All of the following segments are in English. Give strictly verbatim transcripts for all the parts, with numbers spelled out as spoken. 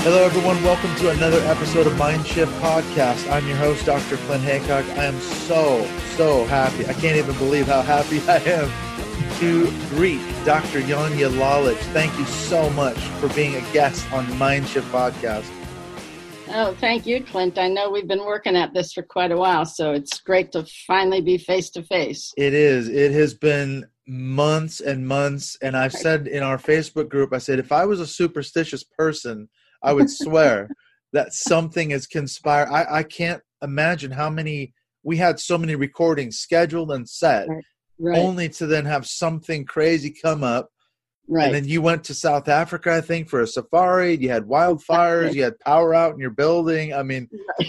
Hello, everyone. Welcome to another episode of Mindshift Podcast. I'm your host, Doctor Clint Hancock. I am so, so happy. I can't even believe how happy I am to greet Doctor Janja Lalich. Thank you so much for being a guest on Mindshift Podcast. Oh, thank you, Clint. I know we've been working at this for quite a while, so it's great to finally be face-to-face. It is. It has been months and months, and I've said in our Facebook group, I said, if I was a superstitious person, I would swear that something has conspired. I, I can't imagine how many, we had so many recordings scheduled and set, right. Right. only to then have something crazy come up. Right. And then you went to South Africa, I think, for a safari. You had wildfires. You had power out in your building. I mean,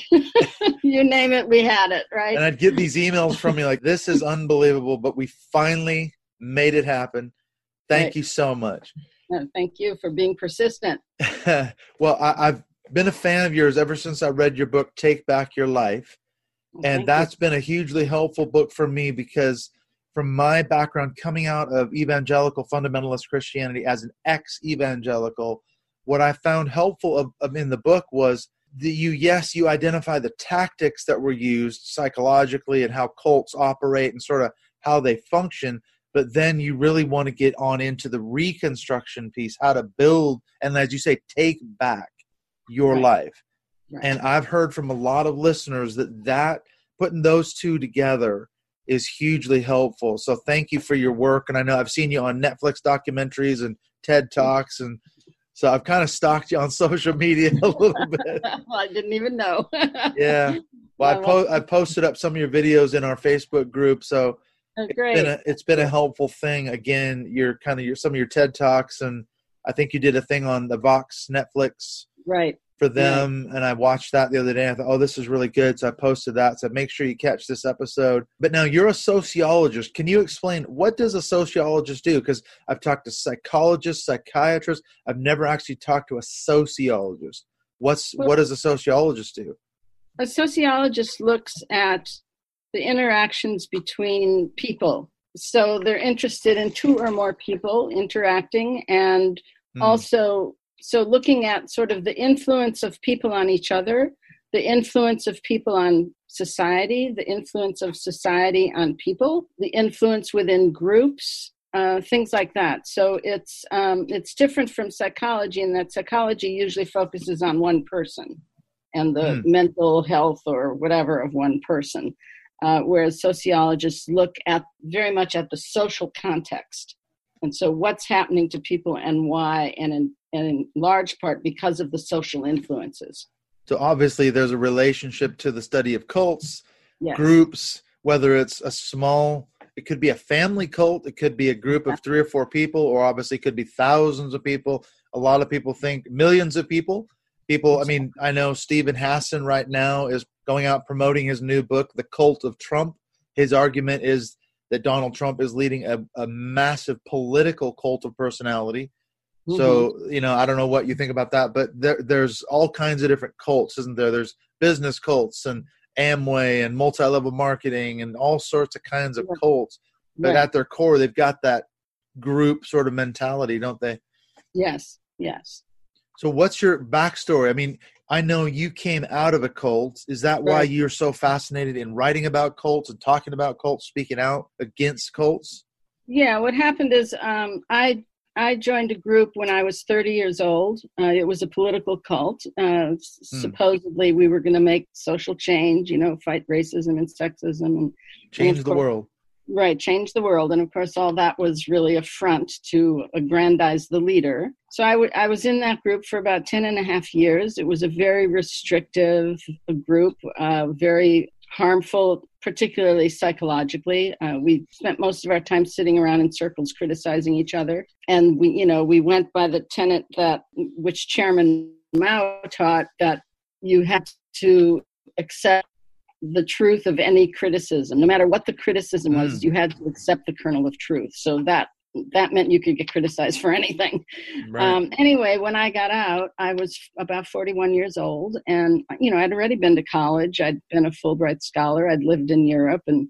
you name it, we had it, right? And I'd get these emails from you like, this is unbelievable, but we finally made it happen. Thank right. you so much. No, thank you for being persistent. Well, I, I've been a fan of yours ever since I read your book, Take Back Your Life. Well, and that's you. been a hugely helpful book for me because from my background coming out of evangelical fundamentalist Christianity as an ex-evangelical, what I found helpful of, of in the book was that you, yes, you identify the tactics that were used psychologically and how cults operate and sort of how they function. But then you really want to get on into the reconstruction piece, how to build, and as you say, take back your right. life. Right. And I've heard from a lot of listeners that, that putting those two together is hugely helpful. So thank you for your work. And I know I've seen you on Netflix documentaries and TED Talks. And so I've kind of stalked you on social media a little bit. Well, I didn't even know. Yeah. Well, I, po- I posted up some of your videos in our Facebook group. So oh, great. It's been, a, it's been a helpful thing. Again, your kind of your some of your TED Talks, and I think you did a thing on the Vox Netflix right. for them, right. and I watched that the other day. I thought, oh, this is really good, so I posted that. So make sure you catch this episode. But now you're a sociologist. Can you explain what does a sociologist do? Because I've talked to psychologists, psychiatrists. I've never actually talked to a sociologist. What's well, what does a sociologist do? A sociologist looks at the interactions between people. So they're interested in two or more people interacting, and mm. also so looking at sort of the influence of people on each other, the influence of people on society, the influence of society on people, the influence within groups, uh, things like that. So it's um, it's different from psychology in that psychology usually focuses on one person and the mm. mental health or whatever of one person. Uh, whereas sociologists look at very much at the social context. And so what's happening to people and why, and in, and in large part because of the social influences. So obviously there's a relationship to the study of cults, yes. groups, whether it's a small, it could be a family cult, it could be a group of three or four people, or obviously it could be thousands of people. A lot of people think millions of people. People, I mean, I know Stephen Hassan right now is going out promoting his new book, The Cult of Trump. His argument is that Donald Trump is leading a, a massive political cult of personality. Mm-hmm. So, you know, I don't know what you think about that, but there, there's all kinds of different cults, isn't there? There's business cults and Amway and multi-level marketing and all sorts of kinds of cults. But right. at their core, they've got that group sort of mentality, don't they? Yes, yes. So what's your backstory? I mean, I know you came out of a cult. Is that why right. you're so fascinated in writing about cults and talking about cults, speaking out against cults? Yeah, what happened is um, I I joined a group when I was thirty years old. Uh, it was a political cult. Uh, hmm. Supposedly we were going to make social change, you know, fight racism and sexism. and Change and the course, world. Right, change the world. And of course, all that was really a front to aggrandize the leader. So I, w- I was in that group for about ten and a half years. It was a very restrictive group, uh, very harmful, particularly psychologically. Uh, we spent most of our time sitting around in circles criticizing each other. And we, you know, we went by the tenet that, which Chairman Mao taught, that you have to accept the truth of any criticism. No matter what the criticism was, mm. you had to accept the kernel of truth. So that that meant you could get criticized for anything. Right. Um, anyway, when I got out, I was about forty-one years old. And, you know, I'd already been to college. I'd been a Fulbright scholar. I'd lived in Europe. And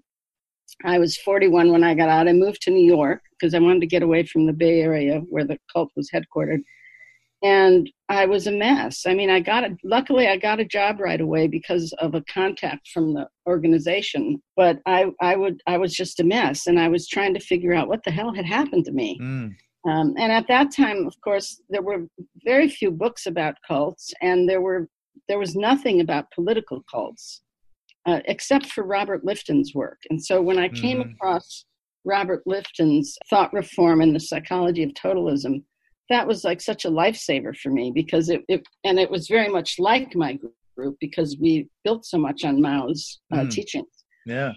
I was forty-one when I got out. I moved to New York because I wanted to get away from the Bay Area where the cult was headquartered. And I was a mess. I mean, I got it. Luckily, I got a job right away because of a contact from the organization. But I, I would, I was just a mess, and I was trying to figure out what the hell had happened to me. Mm. Um, and at that time, of course, there were very few books about cults, and there were there was nothing about political cults, uh, except for Robert Lifton's work. And so when I came Mm. across Robert Lifton's Thought Reform and the Psychology of Totalism, that was like such a lifesaver for me, because it, it and it was very much like my group because we built so much on Mao's uh, Mm. teachings. Yeah.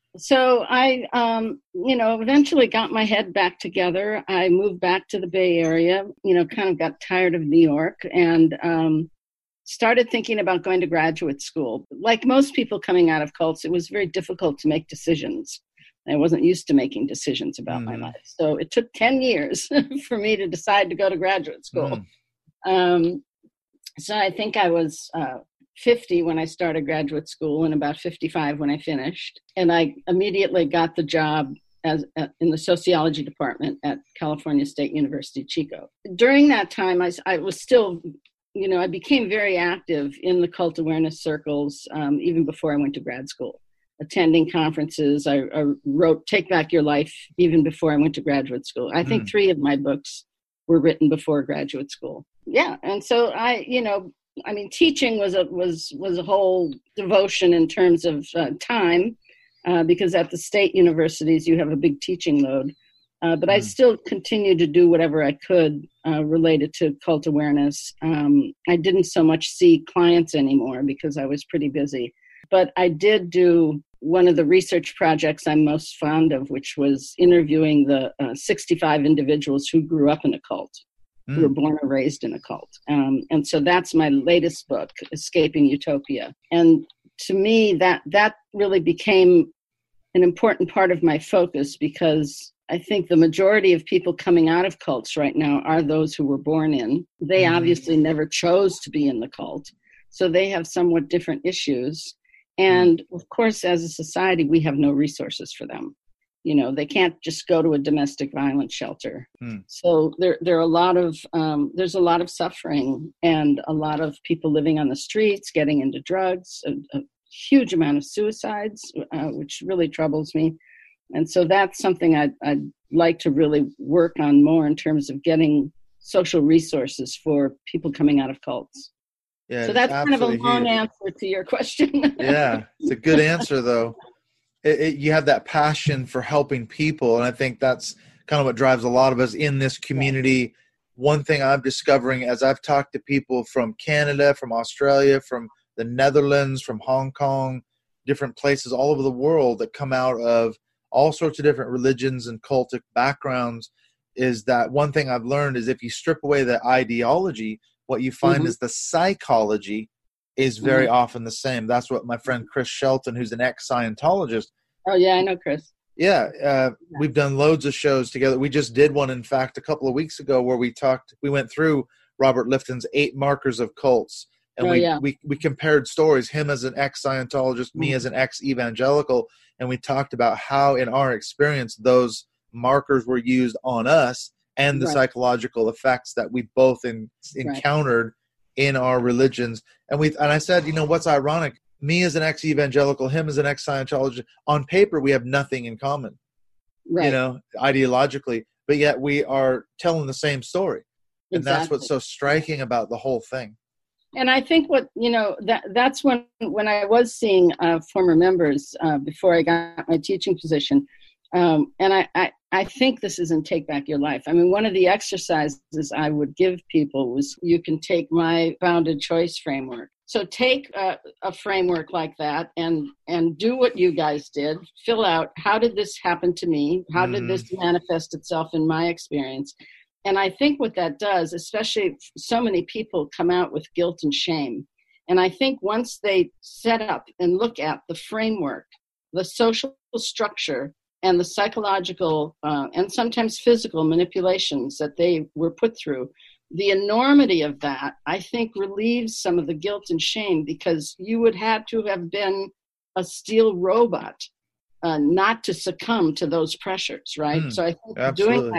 So I, um, you know, eventually got my head back together. I moved back to the Bay Area, you know, kind of got tired of New York, and um, started thinking about going to graduate school. Like most people coming out of cults, it was very difficult to make decisions. I wasn't used to making decisions about Mm. my life. So it took ten years for me to decide to go to graduate school. Mm. Um, so I think I was uh, fifty when I started graduate school, and about fifty-five when I finished. And I immediately got the job as uh, in the sociology department at California State University, Chico. During that time, I, I was still, you know, I became very active in the cult awareness circles, um, even before I went to grad school. Attending conferences. I, I wrote Take Back Your Life even before I went to graduate school. I think Mm. three of my books were written before graduate school. Yeah. And so I, you know, I mean, teaching was a, was, was a whole devotion in terms of uh, time, uh, because at the state universities, you have a big teaching load. Uh, but mm. I still continued to do whatever I could uh, related to cult awareness. Um, I didn't so much see clients anymore because I was pretty busy. But I did do one of the research projects I'm most fond of, which was interviewing the uh, sixty-five individuals who grew up in a cult, mm. who were born or raised in a cult. Um, and so that's my latest book, Escaping Utopia. And to me, that that really became an important part of my focus, because I think the majority of people coming out of cults right now are those who were born in. They mm. obviously never chose to be in the cult, so they have somewhat different issues. And of course, as a society, we have no resources for them. You know, they can't just go to a domestic violence shelter. Mm. So there, there are a lot of, um, there's a lot of suffering, and a lot of people living on the streets, getting into drugs, a, a huge amount of suicides, uh, which really troubles me. And so that's something I'd, I'd like to really work on more in terms of getting social resources for people coming out of cults. Yeah, so that's kind of a long huge. answer to your question. Yeah, it's a good answer, though. It, it, you have that passion for helping people, and I think that's kind of what drives a lot of us in this community. Yeah. One thing I'm discovering as I've talked to people from Canada, from Australia, from the Netherlands, from Hong Kong, different places all over the world that come out of all sorts of different religions and cultic backgrounds, is that one thing I've learned is if you strip away the ideology, what you find mm-hmm. is the psychology is very mm-hmm. often the same. That's what my friend Chris Shelton, who's an ex-Scientologist. Oh, yeah, I know Chris. Yeah, uh, yeah, we've done loads of shows together. We just did one, in fact, a couple of weeks ago where we talked, we went through Robert Lifton's eight markers of cults. And oh, we, yeah. we, we compared stories, him as an ex-Scientologist, mm-hmm. me as an ex-evangelical, and we talked about how, in our experience, those markers were used on us, and the right. psychological effects that we both in, encountered right. in our religions. And we and I said, you know, what's ironic? Me as an ex-evangelical, him as an ex-Scientologist, on paper, we have nothing in common, right. you know, ideologically, but yet we are telling the same story. And exactly. that's what's so striking about the whole thing. And I think what, you know, that that's when, when I was seeing uh, former members uh, before I got my teaching position. Um, and I, I, I think this is in Take Back Your Life. I mean, one of the exercises I would give people was, you can take my bounded choice framework. So take a, a framework like that and, and do what you guys did. Fill out, how did this happen to me? How mm. did this manifest itself in my experience? And I think what that does, especially so many people come out with guilt and shame. And I think once they set up and look at the framework, the social structure, and the psychological uh, and sometimes physical manipulations that they were put through, the enormity of that, I think, relieves some of the guilt and shame, because you would have to have been a steel robot uh, not to succumb to those pressures, right? Mm, so I think absolutely. doing that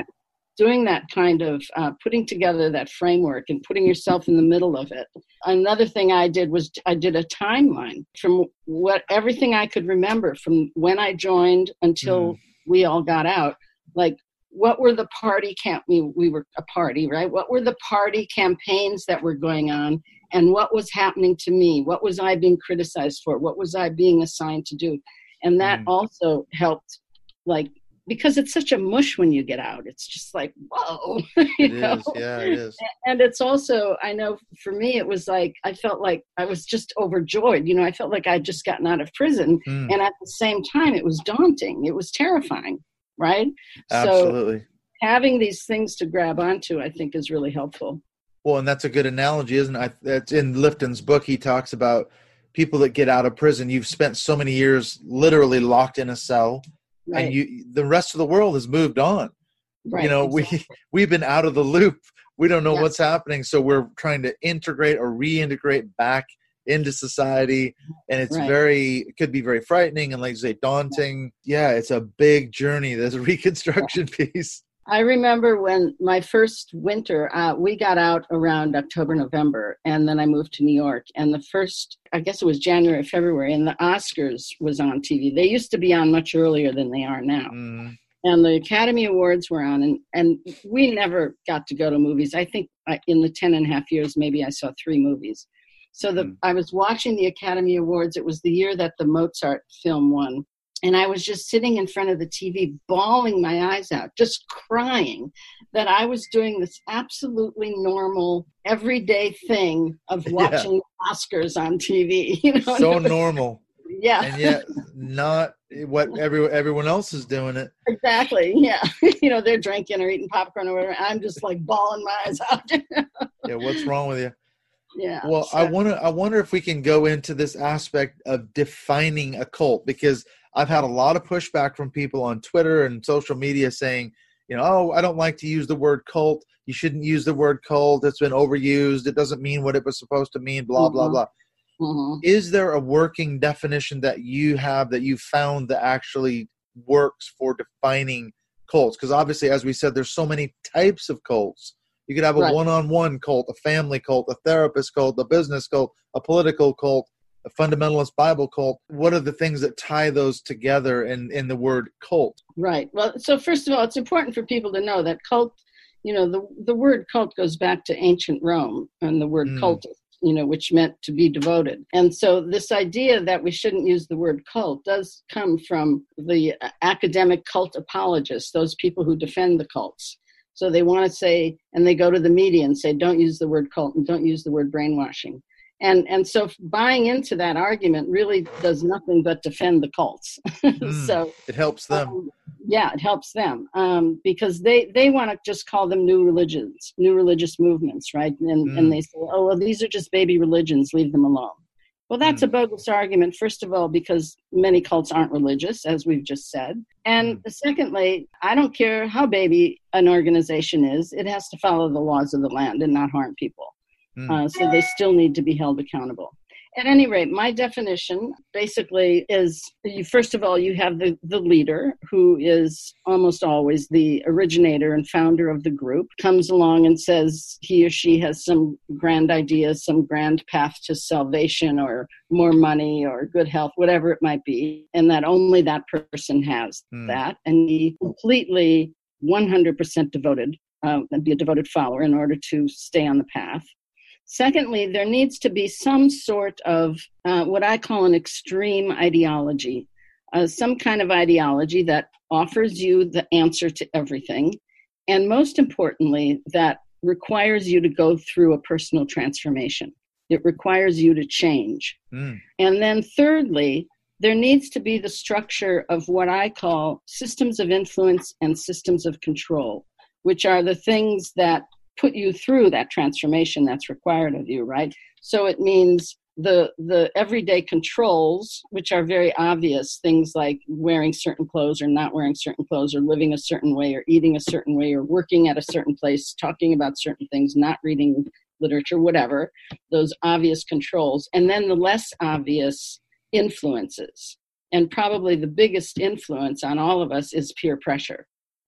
doing that kind of uh, putting together that framework and putting yourself in the middle of it. Another thing I did was I did a timeline from what everything I could remember from when I joined until mm. we all got out. Like, what were the party camp? We, we were a party, right? What were the party campaigns that were going on, and what was happening to me? What was I being criticized for? What was I being assigned to do? And that mm. also helped, like, because it's such a mush when you get out. It's just like, whoa. you it know? is, yeah, it is. And it's also, I know for me, it was like, I felt like I was just overjoyed. You know, I felt like I'd just gotten out of prison. Mm. And at the same time, it was daunting. It was terrifying, right? Absolutely. So having these things to grab onto, I think, is really helpful. Well, and that's a good analogy, isn't it? That's in Lifton's book. He talks about people that get out of prison. You've spent so many years literally locked in a cell. Right. And you, the rest of the world has moved on. Right, you know, exactly. we, we've been out of the loop. We don't know yeah. what's happening. So we're trying to integrate or reintegrate back into society. And it's right. very, it could be very frightening and, like you say, daunting. Yeah, yeah it's a big journey. There's a reconstruction yeah. piece. I remember when my first winter, uh, we got out around October, November, and then I moved to New York. And the first, I guess it was January, February, and the Oscars was on T V. They used to be on much earlier than they are now. Mm. And the Academy Awards were on, and, and we never got to go to movies. I think in the ten and a half years, maybe I saw three movies. So the, mm. I was watching the Academy Awards. It was the year that the Mozart film won. And I was just sitting in front of the T V, bawling my eyes out, just crying that I was doing this absolutely normal, everyday thing of watching yeah. Oscars on T V. You know, so normal. Yeah. And yet not what every, everyone else is doing it. Exactly. Yeah. You know, they're drinking or eating popcorn or whatever. I'm just like bawling my eyes out. Yeah. What's wrong with you? Yeah. Well, so. I want to, I wonder if we can go into this aspect of defining a cult, because I've had a lot of pushback from people on Twitter and social media saying, you know, oh, I don't like to use the word cult. You shouldn't use the word cult. It's been overused. It doesn't mean what it was supposed to mean, blah, mm-hmm. blah, blah. Mm-hmm. Is there a working definition that you have that you found that actually works for defining cults? Because obviously, as we said, there's so many types of cults. You could have a right. one-on-one cult, a family cult, a therapist cult, a business cult, a political cult, a fundamentalist Bible cult. What are the things that tie those together in, in the word cult? Right. Well, so first of all, it's important for people to know that cult, you know, the, the word cult goes back to ancient Rome and the word mm. cultus, you know, which meant to be devoted. And so this idea that we shouldn't use the word cult does come from the academic cult apologists, those people who defend the cults. So they want to say, and they go to the media and say, don't use the word cult and don't use the word brainwashing. And and so buying into that argument really does nothing but defend the cults. mm, so it helps them. Um, yeah, it helps them um, because they, they want to just call them new religions, new religious movements, right? And mm. and they say, oh, well, these are just baby religions, leave them alone. Well, that's mm. a bogus argument, first of all, because many cults aren't religious, as we've just said. And mm. secondly, I don't care how baby an organization is, it has to follow the laws of the land and not harm people. Mm. Uh, so they still need to be held accountable. At any rate, my definition basically is, you, first of all, you have the, the leader, who is almost always the originator and founder of the group, comes along and says he or she has some grand idea, some grand path to salvation or more money or good health, whatever it might be, and that only that person has mm. that, and he completely one hundred percent devoted, um, and be a devoted follower in order to stay on the path. Secondly, there needs to be some sort of uh, what I call an extreme ideology, uh, some kind of ideology that offers you the answer to everything, and most importantly, that requires you to go through a personal transformation. It requires you to change. Mm. And then thirdly, there needs to be the structure of what I call systems of influence and systems of control, which are the things that put you through that transformation that's required of you, right? So it means the the everyday controls, which are very obvious, things like wearing certain clothes or not wearing certain clothes, or living a certain way, or eating a certain way, or working at a certain place, talking about certain things, not reading literature, whatever, those obvious controls. And then the less obvious influences. And probably the biggest influence on all of us is peer pressure.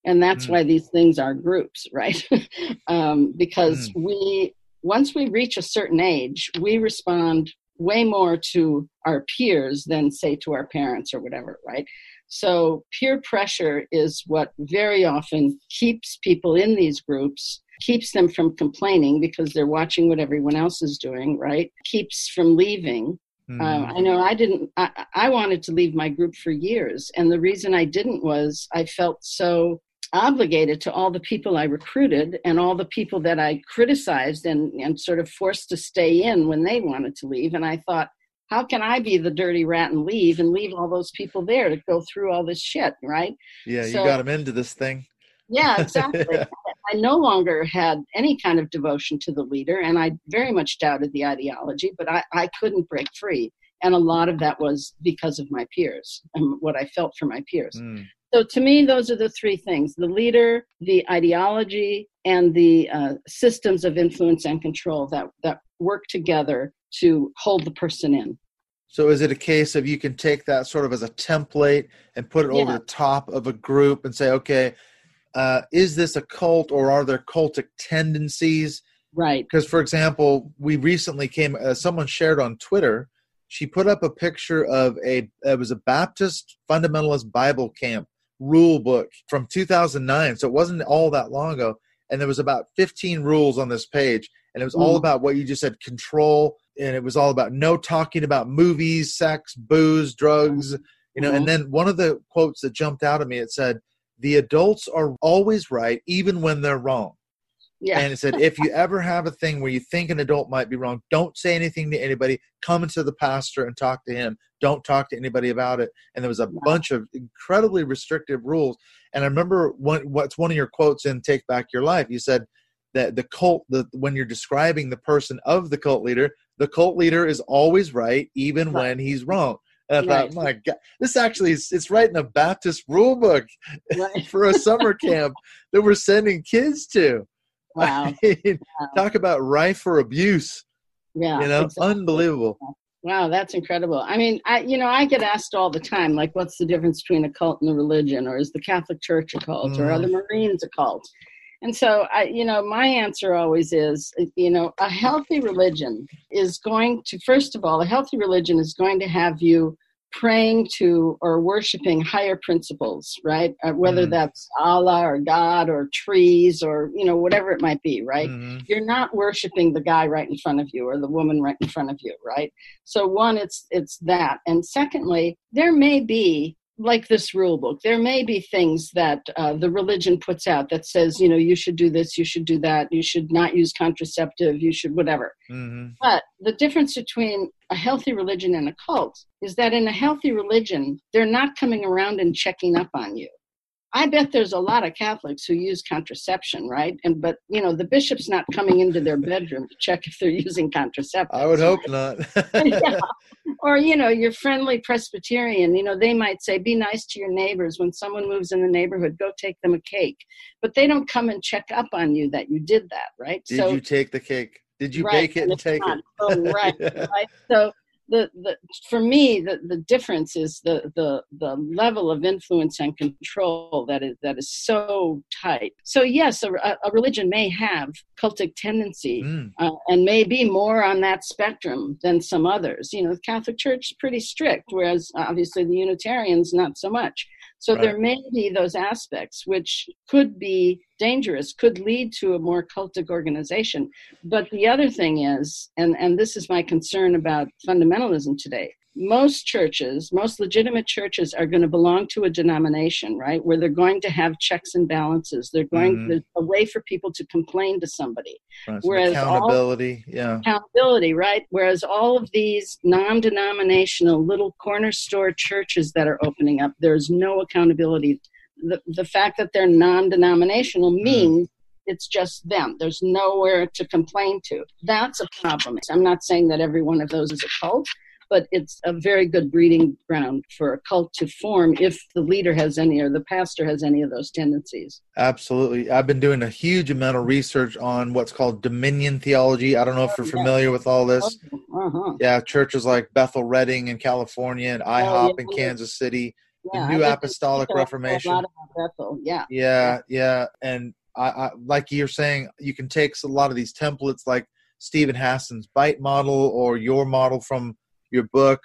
And that's Mm. why these things are groups, right? um, because Mm. we, once we reach a certain age, we respond way more to our peers than, say, to our parents or whatever, right? So peer pressure is what very often keeps people in these groups, keeps them from complaining because they're watching what everyone else is doing, right? Keeps from leaving. Mm. Uh, I know I didn't, I, I wanted to leave my group for years. And the reason I didn't was I felt so obligated to all the people I recruited and all the people that I criticized and, and sort of forced to stay in when they wanted to leave. And I thought, how can I be the dirty rat and leave and leave all those people there to go through all this shit, right? Yeah, So, you got them into this thing. Yeah, exactly. Yeah. I no longer had any kind of devotion to the leader, and I very much doubted the ideology, but I, I couldn't break free. And a lot of that was because of my peers and what I felt for my peers. Mm. So to me, those are the three things: the leader, the ideology, and the uh, systems of influence and control that, that work together to hold the person in. So is it a case of you can take that sort of as a template and put it Yeah. over the top of a group and say, okay, uh, is this a cult or are there cultic tendencies? Right. Because, for example, we recently came, uh, someone shared on Twitter, she put up a picture of a, it was a Baptist fundamentalist Bible camp rule book from two thousand nine. So it wasn't all that long ago. And there was about fifteen rules on this page. And it was all Mm. about what you just said, control. And it was all about no talking about movies, sex, booze, drugs, you know. Mhm. And then one of the quotes that jumped out at me, it said, the adults are always right, even when they're wrong. Yeah. And it said, if you ever have a thing where you think an adult might be wrong, don't say anything to anybody. Come into the pastor and talk to him. Don't talk to anybody about it. And there was a Yeah. bunch of incredibly restrictive rules. And I remember one, what's one of your quotes in Take Back Your Life. You said that the cult, the, when you're describing the person of the cult leader, the cult leader is always right, even Right. when he's wrong. And I Right. thought, my God, this actually is, it's right in a Baptist rule book Right. for a summer camp that we're sending kids to. Wow. I mean, Wow. talk about rife for abuse. Yeah. You know, exactly. unbelievable. Wow, that's incredible. I mean, I you know, I get asked all the time, like, what's the difference between a cult and a religion, or is the Catholic Church a cult, or are the Marines a cult? And so, I, you know, my answer always is, you know, a healthy religion is going to, first of all, a healthy religion is going to have you praying to or worshiping higher principles, right? Uh, whether Mm. that's Allah or God or trees or, you know, whatever it might be, right? Mhm. You're not worshiping the guy right in front of you or the woman right in front of you, right? So one, it's it's that. And secondly, there may be, like this rule book, there may be things that uh, the religion puts out that says, you know, you should do this, you should do that, you should not use contraceptive, you should whatever. Mhm. But the difference between a healthy religion and a cult is that in a healthy religion, they're not coming around and checking up on you. I bet there's a lot of Catholics who use contraception, right? And but you know, the bishop's not coming into their bedroom to check if they're using contraceptives. I would hope right? not. Yeah. Or, you know, your friendly Presbyterian, you know, they might say, be nice to your neighbors. When someone moves in the neighborhood, go take them a cake. But they don't come and check up on you that you did that, right? Did so, you take the cake? Did you right, bake it and and it's take not. it? Oh, right, Yeah. right. So the, the for me, the, the difference is the, the the level of influence and control that is that is so tight. So yes, a, a religion may have cultic tendency Mm. uh, and may be more on that spectrum than some others. You know, the Catholic Church is pretty strict, whereas obviously the Unitarians not so much. So Right. there may be those aspects which could be dangerous, could lead to a more cultic organization. But the other thing is, and, and this is my concern about fundamentalism today, most churches, most legitimate churches are going to belong to a denomination, right, where they're going to have checks and balances. They're going Mhm. there's a way for people to complain to somebody. Right, some Whereas all accountability. Yeah. accountability, right? Whereas all of these non-denominational little corner store churches that are opening up, there's no accountability. The, the fact that they're non-denominational means it's just them. There's nowhere to complain to. That's a problem. I'm not saying that every one of those is a cult, but it's a very good breeding ground for a cult to form if the leader has any or the pastor has any of those tendencies. Absolutely. I've been doing a huge amount of research on what's called dominion theology. I don't know if you're familiar with all this. Uh-huh. Yeah, churches like Bethel Redding in California and Oh, IHOP yeah. in Kansas City. the yeah. New I Apostolic a Reformation. lot about Bethel. Yeah. Yeah, yeah. And I, I, like you're saying, you can take a lot of these templates like Stephen Hassan's BITE model or your model from your book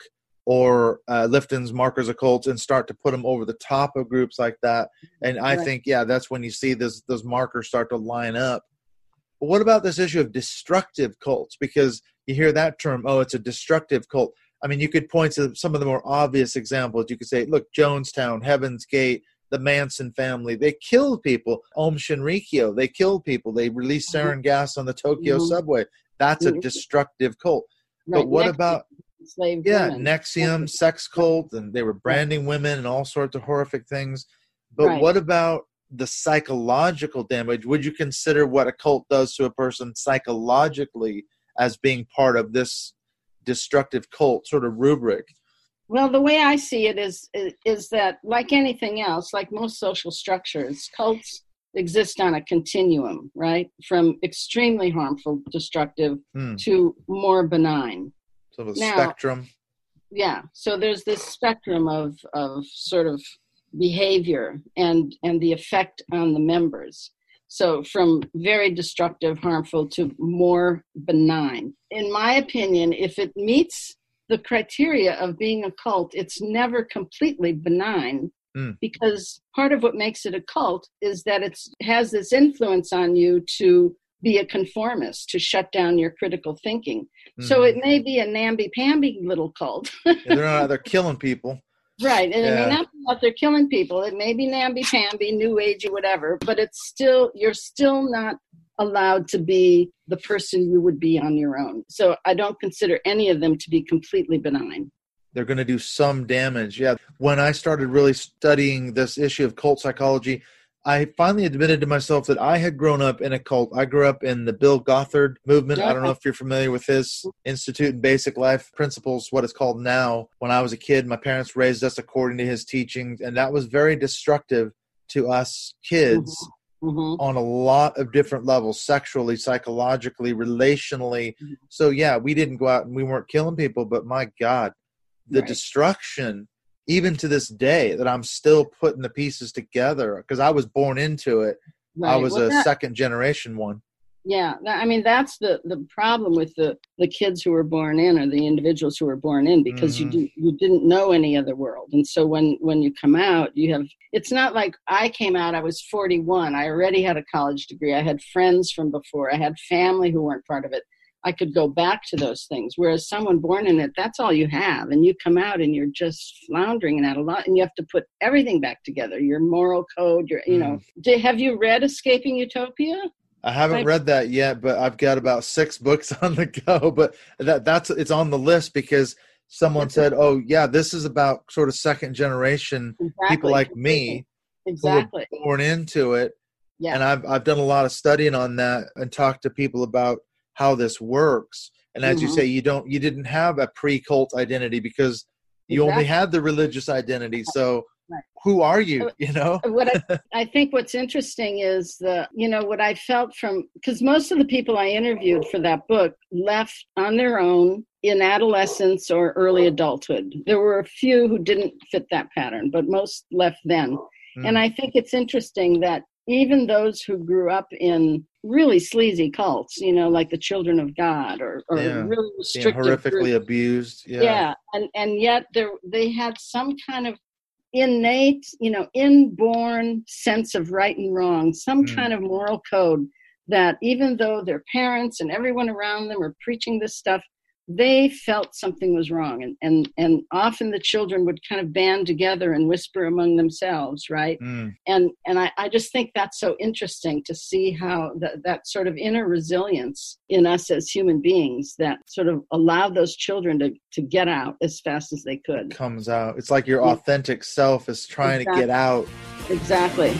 or uh, Lifton's Markers of Cults and start to put them over the top of groups like that. And I Right. think, yeah, that's when you see this, those markers start to line up. But what about this issue of destructive cults? Because you hear that term, oh, it's a destructive cult. I mean, you could point to some of the more obvious examples. You could say, look, Jonestown, Heaven's Gate, the Manson family, they killed people. Om Shinrikyo, they killed people. They released sarin gas on the Tokyo Mhm. subway. That's a Mhm. destructive cult. Right. But what Next, about, enslaved yeah, women. Nexium, sex cult, and they were branding women and all sorts of horrific things. But Right. what about the psychological damage? Would you consider what a cult does to a person psychologically as being part of this destructive cult sort of rubric? Well, the way I see it is, is is that, like anything else, like most social structures, cults exist on a continuum, right? From extremely harmful, destructive Hmm. to more benign. Sort of a Now- spectrum. Yeah. So there's this spectrum of of sort of behavior and and the effect on the members. So from very destructive, harmful to more benign. In my opinion, if it meets the criteria of being a cult, it's never completely benign. Mm. Because part of what makes it a cult is that it has this influence on you to be a conformist, to shut down your critical thinking. So Mhm. it may be a namby-pamby little cult. Yeah, they're not out there killing people. Right, and Yeah. it may not be out there killing people. It may be namby-pamby, new agey, whatever, but it's still, you're still not allowed to be the person you would be on your own. So I don't consider any of them to be completely benign. They're going to do some damage. Yeah. When I started really studying this issue of cult psychology, I finally admitted to myself that I had grown up in a cult. I grew up in the Bill Gothard movement. I don't know if you're familiar with his Institute in Basic Life Principles, what it's called now. When I was a kid, my parents raised us according to his teachings, and that was very destructive to us kids Mm-hmm. on a lot of different levels, sexually, psychologically, relationally. Mhm. So, yeah, we didn't go out and we weren't killing people, but my God, the Right. destruction, even to this day, that I'm still putting the pieces together because I was born into it. I Right. was Well, a that- second generation one. Yeah, that- I mean, that's the, the problem with the, the kids who were born in, or the individuals who were born in, because Mhm. you do, you didn't know any other world. And so when, when you come out, you have, it's not like I came out, I was forty-one. I already had a college degree. I had friends from before. I had family who weren't part of it. I could go back to those things. Whereas someone born in it, that's all you have. And you come out and you're just floundering in that a lot. And you have to put everything back together, your moral code, your, you know. Did, have you read Escaping Utopia? I haven't Like- read that yet, but I've got about six books on the go. But that that's it's on the list because someone said, "Oh, yeah, this is about sort of second generation Exactly. people like me Exactly. who were born into it." Yeah. And I've I've done a lot of studying on that and talked to people about how this works. And as you Mhm. say, you don't you didn't have a pre-cult identity because you only Exactly. had the religious identity. So Right. who are you? You know? What I, I think what's interesting is the, you know, what I felt from, because most of the people I interviewed for that book left on their own in adolescence or early adulthood. There were a few who didn't fit that pattern, but most left then. Mm. And I think it's interesting that even those who grew up in really sleazy cults, you know, like the Children of God or, or Yeah. really Being restrictive horrifically groups, abused. Yeah. yeah, and and yet there they had some kind of innate, you know, inborn sense of right and wrong, some Mm. kind of moral code that even though their parents and everyone around them were preaching this stuff, they felt something was wrong. And and and often the children would kind of band together and whisper among themselves, right? Mm. And and I, I just think that's so interesting to see how that, that sort of inner resilience in us as human beings that sort of allowed those children to, to get out as fast as they could. Comes out. It's like your Yeah. authentic self is trying to get out. Exactly.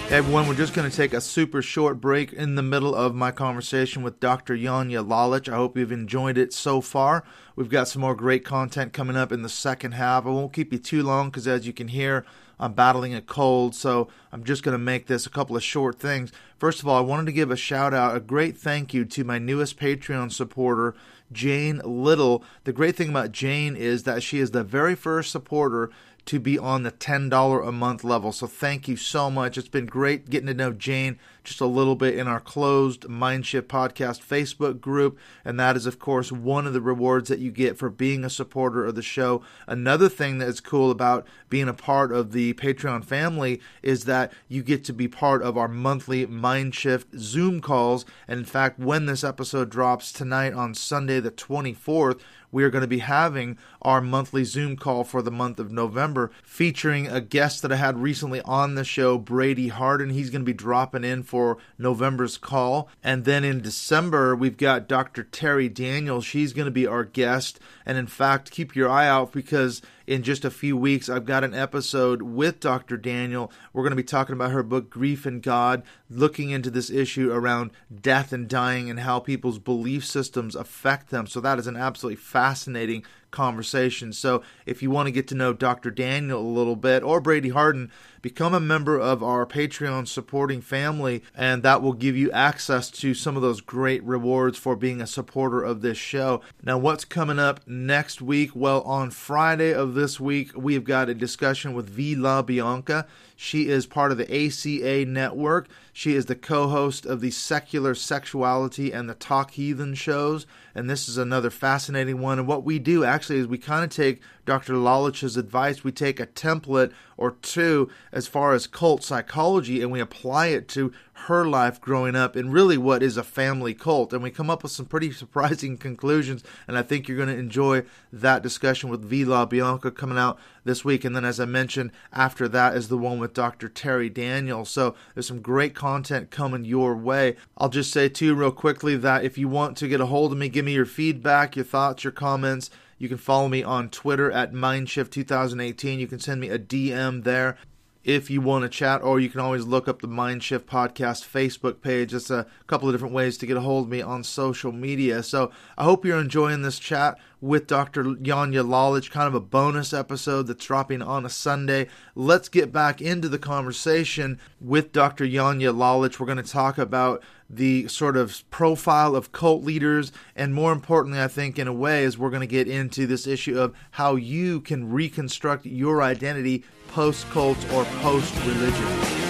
Everyone, we're just going to take a super short break in the middle of my conversation with Doctor Janja Lalich. I hope you've enjoyed it so far. We've got some more great content coming up in the second half. I won't keep you too long because, as you can hear, I'm battling a cold, so I'm just going to make this a couple of short things. First of all, I wanted to give a shout out, a great thank you to my newest Patreon supporter, Jane Little. The great thing about Jane is that she is the very first supporter to be on the ten dollars a month level. So thank you so much. It's been great getting to know Jane just a little bit in our closed Mindshift Podcast Facebook group. And that is, of course, one of the rewards that you get for being a supporter of the show. Another thing that is cool about being a part of the Patreon family is that you get to be part of our monthly Mindshift Zoom calls. And in fact, when this episode drops tonight on Sunday the twenty-fourth, we are going to be having our monthly Zoom call for the month of November, featuring a guest that I had recently on the show, Brady Harden. He's going to be dropping in for November's call. And then in December, we've got Doctor Terry Daniels. She's going to be our guest. And in fact, keep your eye out because in just a few weeks, I've got an episode with Doctor Daniel. We're going to be talking about her book, Grief and God, looking into this issue around death and dying and how people's belief systems affect them. So that is an absolutely fascinating conversation. So if you want to get to know Doctor Daniel a little bit, or Brady Harden, become a member of our Patreon supporting family, and that will give you access to some of those great rewards for being a supporter of this show. Now, what's coming up next week? Well, on Friday of this week, we've got a discussion with V. LaBianca. She is part of the A C A network. She is the co-host of the Secular Sexuality and the Talk Heathen shows, and this is another fascinating one. And what we do actually is we kind of take Doctor Lalich's advice. We take a template or two as far as cult psychology, and we apply it to her life growing up in really what is a family cult. And we come up with some pretty surprising conclusions, and I think you're going to enjoy that discussion with V. LaBianca coming out this week. And then, as I mentioned, after that is the one with Doctor Terry Daniels. So there's some great content coming your way. I'll just say, too, real quickly, that if you want to get a hold of me, give me your feedback, your thoughts, your comments, you can follow me on Twitter at Mindshift twenty eighteen. You can send me a D M there if you want to chat, or you can always look up the Mindshift Podcast Facebook page. It's a couple of different ways to get a hold of me on social media. So I hope you're enjoying this chat with Doctor Janja Lalich, kind of a bonus episode that's dropping on a Sunday. Let's get back into the conversation with Doctor Janja Lalich. We're going to talk about the sort of profile of cult leaders, and more importantly, I think, in a way, is we're going to get into this issue of how you can reconstruct your identity post-cult or post-religion.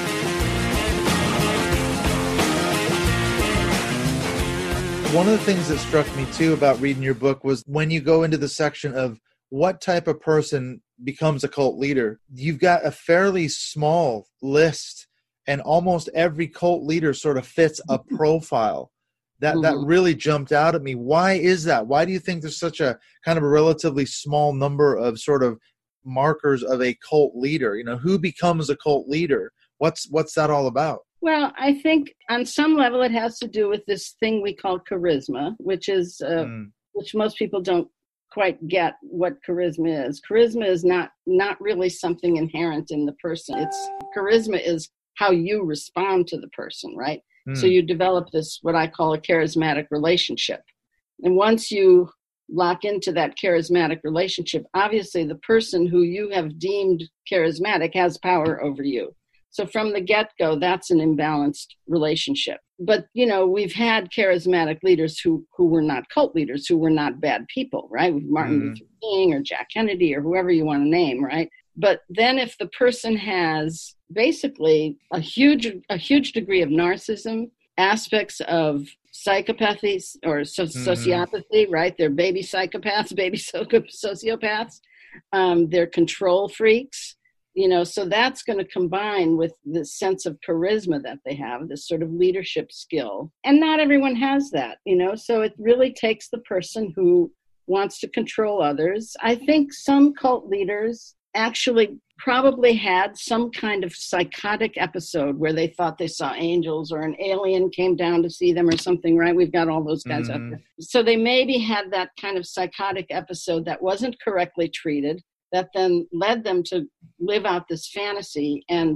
One of the things that struck me, too, about reading your book was when you go into the section of what type of person becomes a cult leader, you've got a fairly small list, and almost every cult leader sort of fits a profile. That mm-hmm. that really jumped out at me. Why is that? Why do you think there's such a kind of a relatively small number of sort of markers of a cult leader? You know, who becomes a cult leader? What's what's that all about? Well, I think on some level it has to do with this thing we call charisma, which is uh, mm. which most people don't quite get what charisma is. Charisma is not not really something inherent in the person. It's charisma is how you respond to the person, right? Mm. So you develop this, what I call a charismatic relationship. And once you lock into that charismatic relationship, obviously the person who you have deemed charismatic has power over you. So from the get-go, that's an imbalanced relationship. But, you know, we've had charismatic leaders who, who were not cult leaders, who were not bad people, right? With Martin mm. Luther King or Jack Kennedy or whoever you want to name, right? But then if the person has basically a huge a huge degree of narcissism, aspects of psychopathy or so- mm-hmm. sociopathy, right? They're baby psychopaths, baby sociopaths. Um, they're control freaks, you know, so that's going to combine with the sense of charisma that they have, this sort of leadership skill. And not everyone has that, you know, so it really takes the person who wants to control others. I think some cult leaders actually probably had some kind of psychotic episode where they thought they saw angels or an alien came down to see them or something, right? We've got all those guys mm-hmm. out there. So they maybe had that kind of psychotic episode that wasn't correctly treated, that then led them to live out this fantasy and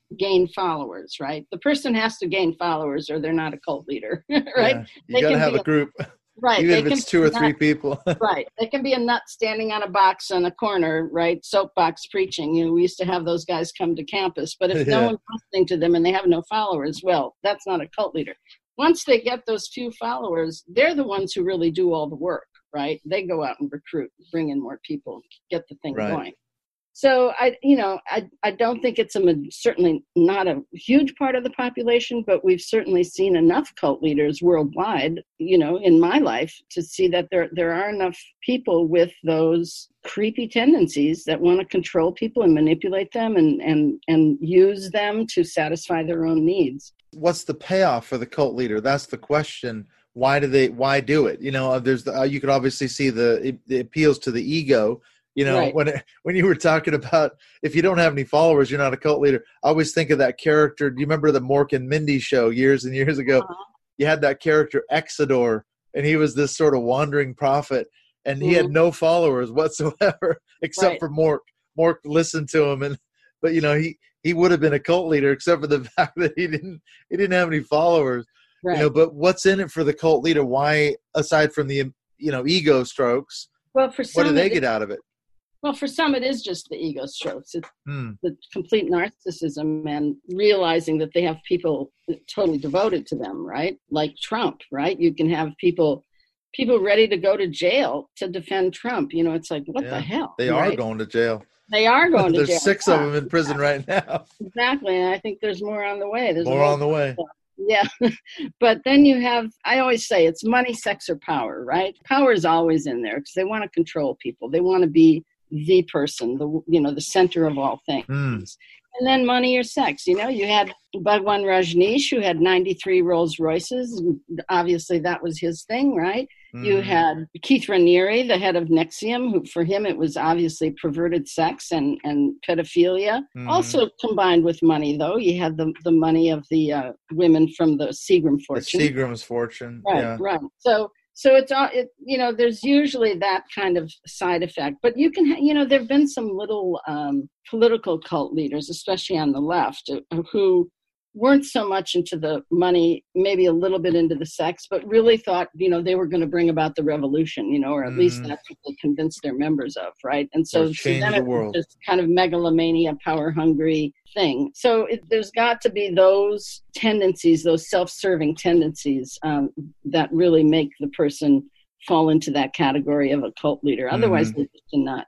gain followers, right? The person has to gain followers or they're not a cult leader, right? Yeah, you got to have a group, right? Even if it's two or three people. Right. They can be a nut standing on a box on a corner, right? Soapbox preaching. You know, we used to have those guys come to campus, but if Yeah. no one's listening to them and they have no followers, well, that's not a cult leader. Once they get those few followers, they're the ones who really do all the work, right? They go out and recruit, bring in more people, get the thing Right. going. So I, you know, I, I don't think it's a certainly not a huge part of the population, but we've certainly seen enough cult leaders worldwide, you know, in my life to see that there there are enough people with those creepy tendencies that want to control people and manipulate them and and and use them to satisfy their own needs. What's the payoff for the cult leader? That's the question. Why do they? Why do it? You know, there's the, uh, you could obviously see the it, it appeals to the ego. You know, Right. when it, when you were talking about if you don't have any followers, you're not a cult leader. I always think of that character. Do you remember the Mork and Mindy show years and years ago? Uh-huh. You had that character Exodore, and he was this sort of wandering prophet, and he Mhm. had no followers whatsoever except Right. for Mork. Mork listened to him, and but you know he he would have been a cult leader except for the fact that he didn't he didn't have any followers. Right. You know, but what's in it for the cult leader? Why, aside from the you know ego strokes, Well, for some, what do they it- get out of it? Well, for some, it is just the ego strokes. It's Hmm. the complete narcissism and realizing that they have people totally devoted to them, right? Like Trump, right? You can have people people ready to go to jail to defend Trump. You know, it's like, what Yeah, the hell? They are right? going to jail. They are going to There's jail. six of them in prison right now. Exactly. And I think there's more on the way. There's a More whole- on the way. Yeah. But then you have, I always say it's money, sex, or power, right? Power is always in there because they want to control people. They want to be the person, the you know, the center of all things. Hmm. And then money or sex. You know, you had Bhagwan Rajneesh, who had ninety-three Rolls Royces. Obviously, that was his thing, right? You Hmm. had Keith Raniere, the head of Nexium, who for him it was obviously perverted sex and, and pedophilia. Mhm. Also combined with money, though. You had the, the money of the uh, women from the Seagram The fortune. Seagram's fortune. Right, Yeah. right. So, so it's all it. You know, there's usually that kind of side effect, but you can, ha- you know, there've been some little um, political cult leaders, especially on the left, uh, who weren't so much into the money, maybe a little bit into the sex, but really thought, you know, they were going to bring about the revolution, you know, or at least Mhm. that's what they convinced their members of, right? And so, Or so change then the it was world. just kind of megalomania, power hungry thing. So it, there's got to be those tendencies, those self-serving tendencies um, that really make the person fall into that category of a cult leader. Otherwise, Mhm. they're just a nut.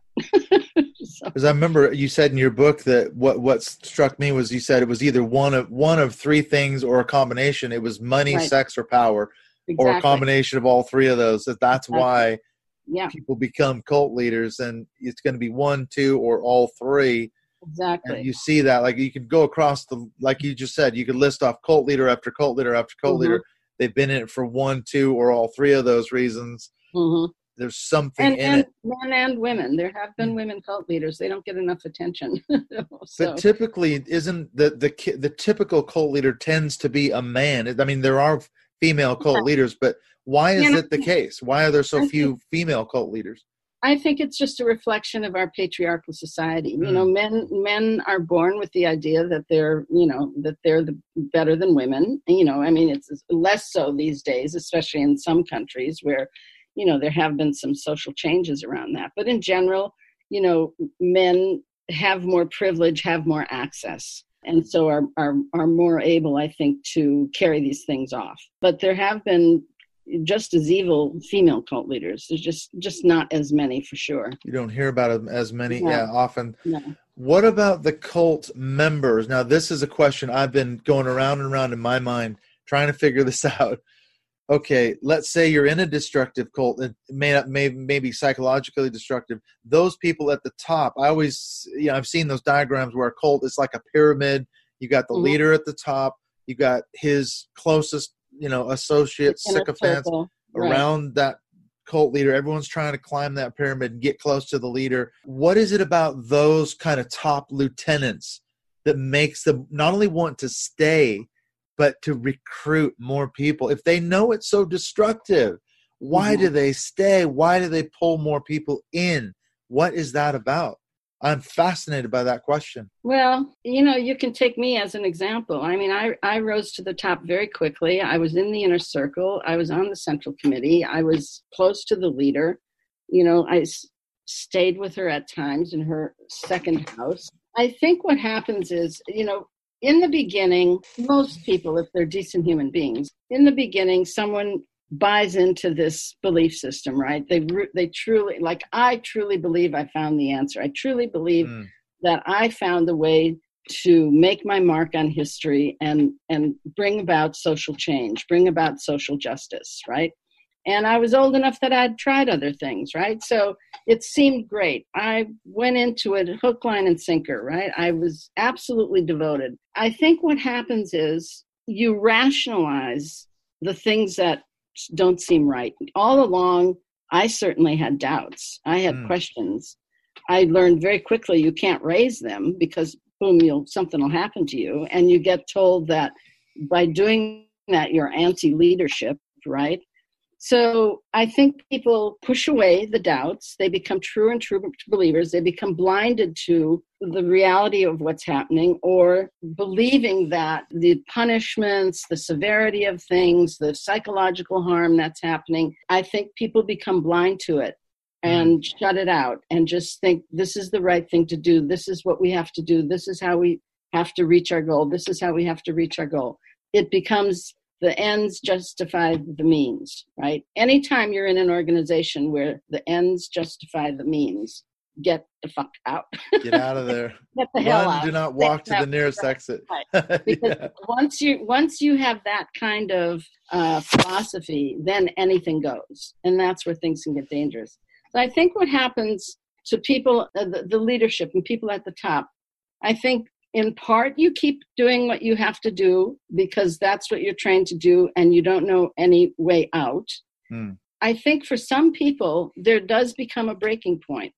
So, Because I remember you said in your book that what what struck me was you said it was either one of one of three things or a combination. It was money, Right. sex, or power, or a exactly. combination of all three of those. That that's Exactly. why Yeah, people become cult leaders, and it's going to be one, two, or all three. exactly. And you see that, like you could go across the, like you just said, you could list off cult leader after cult leader after cult Mhm. leader. They've been in it for one, two, or all three of those reasons. hmm There's something And, in and it. men and women. There have been women cult leaders. They don't get enough attention. so, But typically, isn't the the ki- the typical cult leader tends to be a man? I mean, there are female cult Yeah. leaders, but why is You know, it the case? Why are there so I few female cult leaders? I think it's just a reflection of our patriarchal society. You Mm. know, men men are born with the idea that they're, you know, that they're the better than women. You know, I mean, it's less so these days, especially in some countries where, you know, there have been some social changes around that. But in general, you know, men have more privilege, have more access, and so are are are more able, I think, to carry these things off. But there have been just as evil female cult leaders. There's just just not as many for sure. You don't hear about it as many. No. Yeah, often. No. What about the cult members? Now, this is a question I've been going around and around in my mind trying to figure this out. Okay, let's say you're in a destructive cult. It may not, may, may be psychologically destructive. Those people at the top, I always, you know, I've seen those diagrams where a cult is like a pyramid. You got the Mhm. leader at the top. You got his closest, you know, associates, In a sycophants circle. Right. around that cult leader. Everyone's trying to climb that pyramid and get close to the leader. What is it about those kind of top lieutenants that makes them not only want to stay, but to recruit more people? If they know it's so destructive, why Mhm. do they stay? Why do they pull more people in? What is that about? I'm fascinated by that question. Well, you know, you can take me as an example. I mean, I, I rose to the top very quickly. I was in the inner circle. I was on the central committee. I was close to the leader. You know, I s- stayed with her at times in her second house. I think what happens is, you know, in the beginning, most people, if they're decent human beings, in the beginning, someone buys into this belief system, right? They they truly, like, I truly believe I found the answer. I truly believe mm. that I found a way to make my mark on history and, and bring about social change, bring about social justice, right? And I was old enough that I'd tried other things, right? So it seemed great. I went into it hook, line, and sinker, right? I was absolutely devoted. I think what happens is you rationalize the things that don't seem right. All along, I certainly had doubts. I had mm. questions. I learned very quickly you can't raise them because, boom, you'll something will happen to you. And you get told that by doing that, you're anti-leadership, right? So I think people push away the doubts. They become true and true believers. They become blinded to the reality of what's happening, or believing that the punishments, the severity of things, the psychological harm that's happening. I think people become blind to it and mm. shut it out and just think this is the right thing to do. This is what we have to do. This is how we have to reach our goal. This is how we have to reach our goal. It becomes the ends justify the means, right? Anytime you're in an organization where the ends justify the means, get the fuck out. Get out of there. Get the hell Run, out. Do not walk to the nearest exit. Right. Because yeah. once you once you have that kind of uh, philosophy, then anything goes, and that's where things can get dangerous. So I think what happens to people, uh, the, the leadership and people at the top, I think. In part, you keep doing what you have to do because that's what you're trained to do and you don't know any way out. Mm. I think for some people, there does become a breaking point.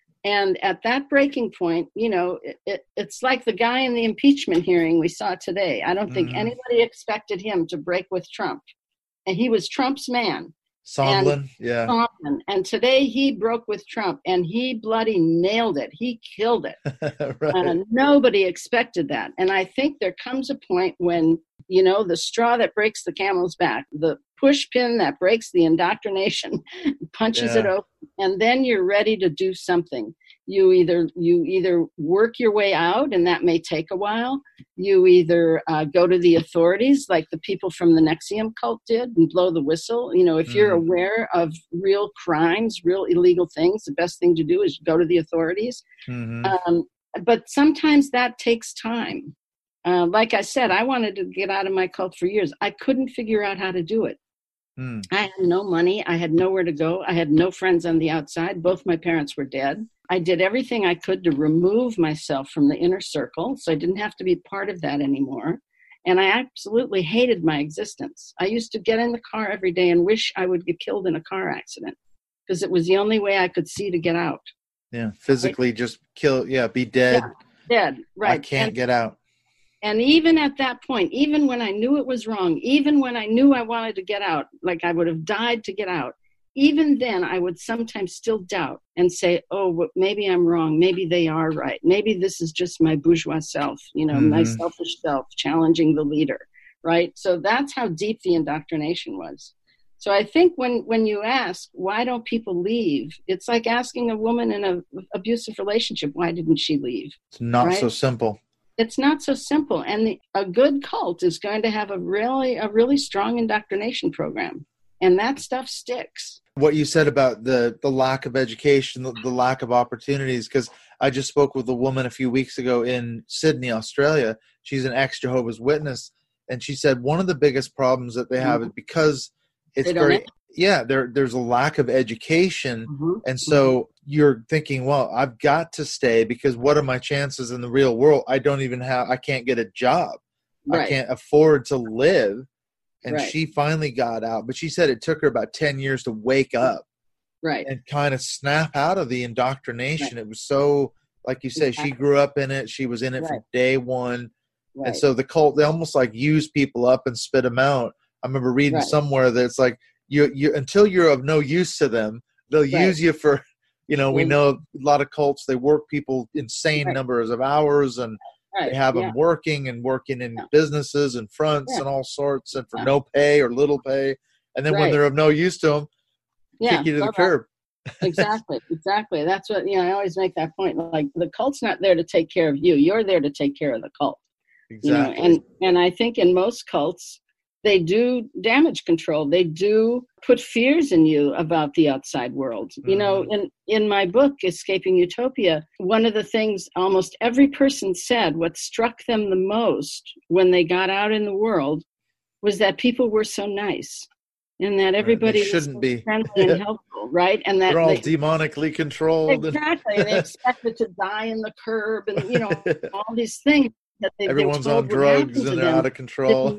And at that breaking point, you know, it, it, it's like the guy in the impeachment hearing we saw today. I don't think mm. anybody expected him to break with Trump. And he was Trump's man. Sondland, and, yeah. Sondland. And today he broke with Trump and he bloody nailed it. He killed it. Right. And nobody expected that. And I think there comes a point when, you know, the straw that breaks the camel's back, the push pin that breaks the indoctrination, punches yeah. it open, and then you're ready to do something. You either you either work your way out, and that may take a while. You either uh, go to the authorities, like the people from the Nexium cult did, and blow the whistle. You know, if mm. you're aware of real crimes, real illegal things, the best thing to do is go to the authorities. Mm-hmm. Um, but sometimes that takes time. Uh, like I said, I wanted to get out of my cult for years. I couldn't figure out how to do it. Mm. I had no money. I had nowhere to go. I had no friends on the outside. Both my parents were dead. I did everything I could to remove myself from the inner circle, so I didn't have to be part of that anymore. And I absolutely hated my existence. I used to get in the car every day and wish I would get killed in a car accident because it was the only way I could see to get out. Yeah, physically right? Just kill, yeah, be dead. Yeah, dead, right. I can't and, get out. And even at that point, even when I knew it was wrong, even when I knew I wanted to get out, like I would have died to get out, even then I would sometimes still doubt and say, oh, well, maybe I'm wrong. Maybe they are right. Maybe this is just my bourgeois self, you know, mm-hmm. my selfish self challenging the leader, right? So that's how deep the indoctrination was. So I think when, when you ask, why don't people leave? It's like asking a woman in an abusive relationship, why didn't she leave? It's not right? so simple. It's not so simple. And the, a good cult is going to have a really, a really strong indoctrination program. And that stuff sticks. What you said about the, the lack of education, the, the lack of opportunities, because I just spoke with a woman a few weeks ago in Sydney, Australia. She's an ex-Jehovah's Witness. And she said one of the biggest problems that they have mm-hmm. is because it's very, yeah, there there's a lack of education. Mm-hmm. And so mm-hmm. you're thinking, well, I've got to stay because what are my chances in the real world? I don't even have, I can't get a job. Right. I can't afford to live. And right. she finally got out. But she said it took her about ten years to wake up. Right. And kind of snap out of the indoctrination. Right. It was so, like you said, exactly. she grew up in it. She was in it right. from day one. Right. And so the cult, they almost like use people up and spit them out. I remember reading right. somewhere that it's like, you, you until you're of no use to them, they'll right. use you for You know, we Yeah. know a lot of cults, they work people insane Right. numbers of hours, and Right. they have Yeah. them working and working in Yeah. businesses and fronts Yeah. and all sorts, and for Yeah. no pay or little pay. And then when Right. they're of no use to them, Yeah. kick you to the Bye-bye. curb. Exactly. Exactly. That's what, you know, I always make that point. Like, the cult's not there to take care of you. You're there to take care of the cult. You know, Exactly. and, and I think in most cults, they do damage control. They do put fears in you about the outside world. Mm-hmm. You know, in, in my book, Escaping Utopia, one of the things almost every person said, what struck them the most when they got out in the world, was that people were so nice, and that everybody Right. They was shouldn't so be. friendly and helpful, right? And that They're all they, demonically controlled. exactly, they expected to die in the curb, and, you know, all these things that they, they were Everyone's told on would happen drugs to and they're them. out of control.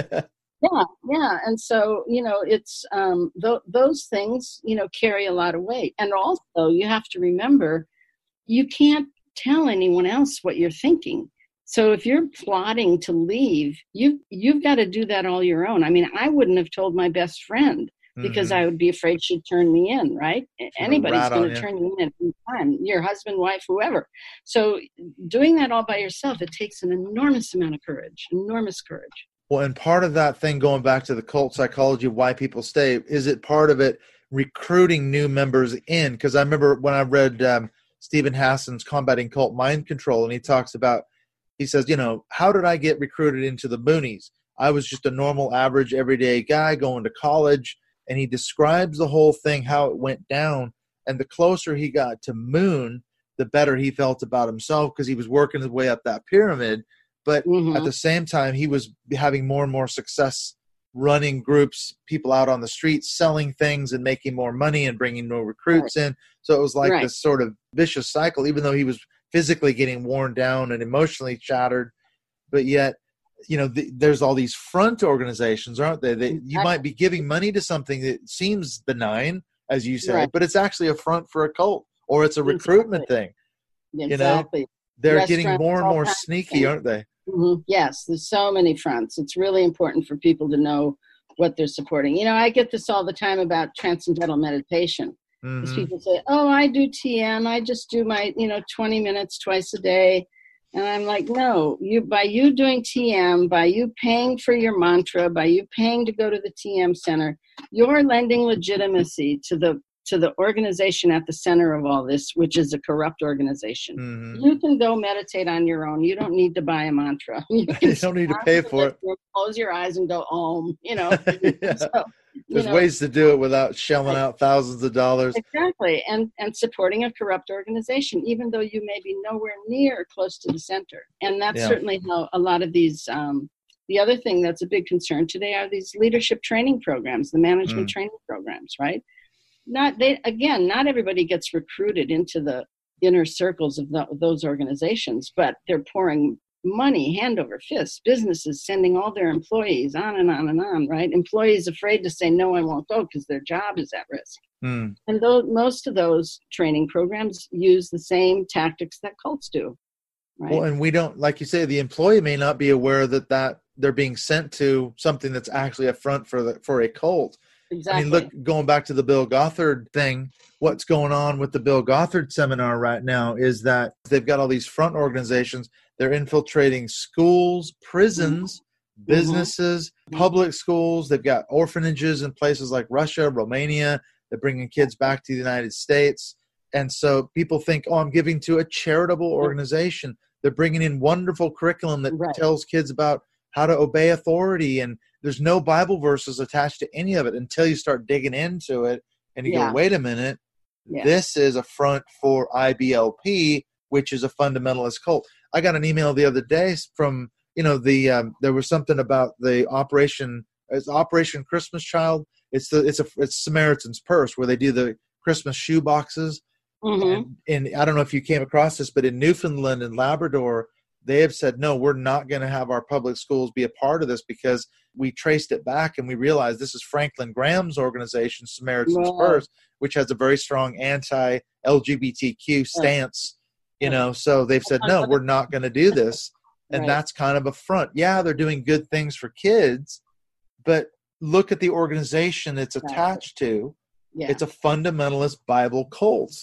Yeah, yeah. And so, you know, it's um, th- those things, you know, carry a lot of weight. And also, you have to remember, you can't tell anyone else what you're thinking. So if you're plotting to leave, you you've got to do that all your own. I mean, I wouldn't have told my best friend, because Mhm. I would be afraid she'd turn me in, right? Anybody's rat going on to you. turn you in at any time, your husband, wife, whoever. So doing that all by yourself, it takes an enormous amount of courage, enormous courage. Well, and part of that thing, going back to the cult psychology, why people stay, is it part of it recruiting new members in? Because I remember when I read um, Stephen Hassan's Combating Cult Mind Control, and he talks about, he says, you know, how did I get recruited into the boonies? I was just a normal, average, everyday guy going to college. And he describes the whole thing, how it went down. And the closer he got to Moon, the better he felt about himself, because he was working his way up that pyramid. But Mm-hmm. at the same time, he was having more and more success running groups, people out on the streets, selling things and making more money and bringing more recruits Right. in. So it was like Right. this sort of vicious cycle, even though he was physically getting worn down and emotionally shattered. But yet, you know, the, there's all these front organizations, aren't they? They you might be giving money to something that seems benign, as you say, Right. but it's actually a front for a cult, or it's a recruitment thing. Exactly. You know, they're Restaurants, getting more and all more kinds of sneaky, things. aren't they? Mm-hmm. Yes, there's so many fronts. It's really important for people to know what they're supporting. You know, I get this all the time about transcendental meditation. Because Mhm. people say, oh, I do T M. I just do my, you know, twenty minutes twice a day. And I'm like, no, you, by you doing T M, by you paying for your mantra, by you paying to go to the T M center, you're lending legitimacy to the to the organization at the center of all this, which is a corrupt organization. Mhm. You can go meditate on your own. You don't need to buy a mantra. You, You don't need to pay for it. Close your eyes and go home, you know. Yeah. So, you There's know, ways to do it without shelling Right. out thousands of dollars. exactly. And and supporting a corrupt organization, even though you may be nowhere near close to the center. And that's Yeah. certainly how a lot of these, um, the other thing that's a big concern today are these leadership training programs, the management Mm. training programs, right? Not they again, not everybody gets recruited into the inner circles of the, those organizations, but they're pouring money hand over fist. Businesses sending all their employees on and on and on, right? Employees afraid to say, no, I won't go because their job is at risk. Mm. And though most of those training programs use the same tactics that cults do, right? Well, and we don't, like you say, the employee may not be aware that, that they're being sent to something that's actually a front for the for a cult. exactly. I mean, look, going back to the Bill Gothard thing, what's going on with the Bill Gothard seminar right now is that they've got all these front organizations. They're infiltrating schools, prisons, Mm-hmm. businesses, public schools. They've got orphanages in places like Russia, Romania. They're bringing kids back to the United States. And so people think, oh, I'm giving to a charitable organization. They're bringing in wonderful curriculum that Right. tells kids about how to obey authority, and there's no Bible verses attached to any of it until you start digging into it and you Yeah. go, wait a minute, Yeah. this is a front for I B L P, which is a fundamentalist cult. I got an email the other day from, you know, the um, there was something about the Operation, it's Operation Christmas Child. It's the it's a it's Samaritan's Purse, where they do the Christmas shoe boxes. Mhm. And, and I don't know if you came across this, but in Newfoundland and Labrador, they have said, no, we're not going to have our public schools be a part of this, because we traced it back and we realized this is Franklin Graham's organization, Samaritan's Wow. Purse, which has a very strong anti-L G B T Q stance, you know, so they've said, no, we're not going to do this. And Right. that's kind of a front. Yeah, they're doing good things for kids, but look at the organization it's Exactly. attached to. Yeah. It's a fundamentalist Bible cult,